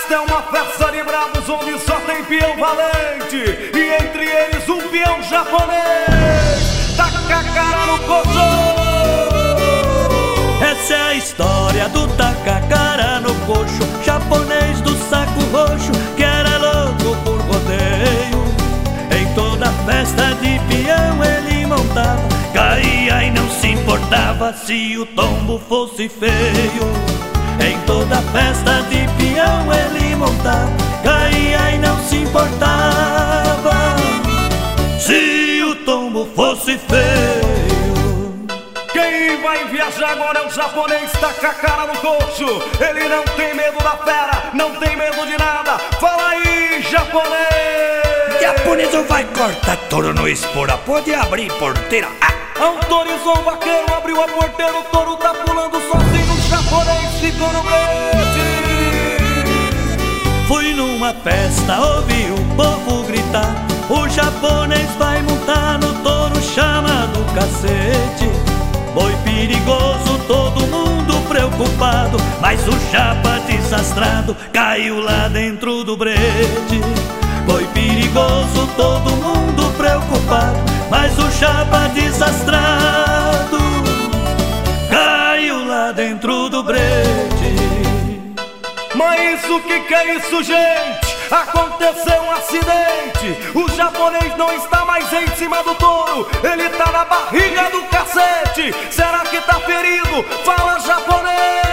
Esta é uma festa de bravos onde só tem peão valente, e entre eles um peão japonês. Taca a cara no coxo. Essa é a história do taca a cara no coxo, japonês do saco roxo, que era louco por rodeio. Em toda festa de peão ele montava, caía e não se importava se o tombo fosse feio. Em toda festa de peão ele montava, caía e não se importava se o tombo fosse feio. Quem vai viajar agora é o japonês, taca a cara no coxo. Ele não tem medo da fera, não tem medo de nada. Fala aí, japonês! Japonês vai cortar touro no espora, pode abrir porteira. Autorizou o vaqueiro, abriu a porteira, o touro tá pulando sozinho, o japonês ficou no brete. Fui numa festa, ouvi o povo gritar, o japonês vai montar no touro chamado cacete. Boi perigoso, todo mundo preocupado, mas o chapa desastrado caiu lá dentro do brete. Boi perigoso, todo mundo preocupado, mas o chapa desastrado caiu lá dentro do brete. Mas o que é isso, gente? Aconteceu um acidente. O japonês não está mais em cima do touro, ele tá na barriga do cacete. Será que tá ferido? Fala, japonês!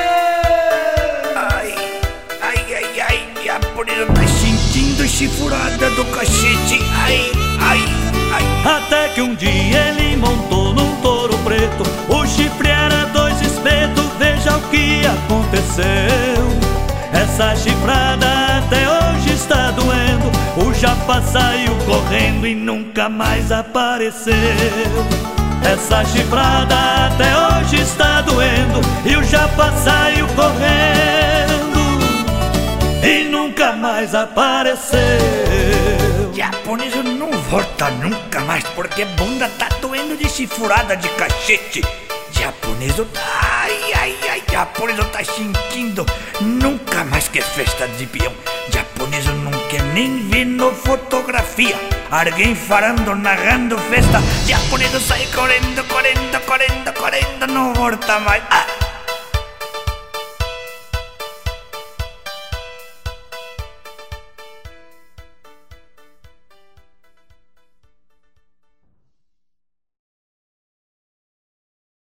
Ai, japonês tá sentindo chifurada do cacete. Ai. Até que um dia ele montou num touro preto, o chifre era 2 espetos, veja o que aconteceu. Essa chifrada até hoje está doendo, o japa saiu correndo e nunca mais apareceu. Essa chifrada até hoje está doendo, e o japa saiu correndo e nunca mais apareceu. Japonês não volta nunca mais, porque a bunda tá doendo de chifurada de cachete. Japonês, japonês tá sentindo nunca mais que festa de peão. Japonês não quer nem ver no fotografia alguém falando, narrando festa. Japonês sai correndo, não volta mais.